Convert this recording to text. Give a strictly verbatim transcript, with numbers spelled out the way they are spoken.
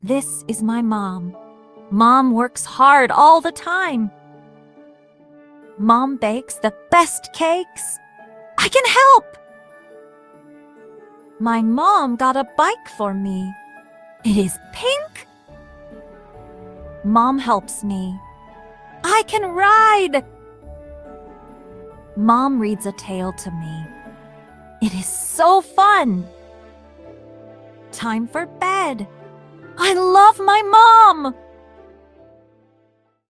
This is my mom. Mom works hard all the time. Mom bakes the best cakes. I can help! My mom got a bike for me. It is pink. Mom helps me. I can ride! Mom reads a tale to me. It is so fun! Time for bed. I love my mom!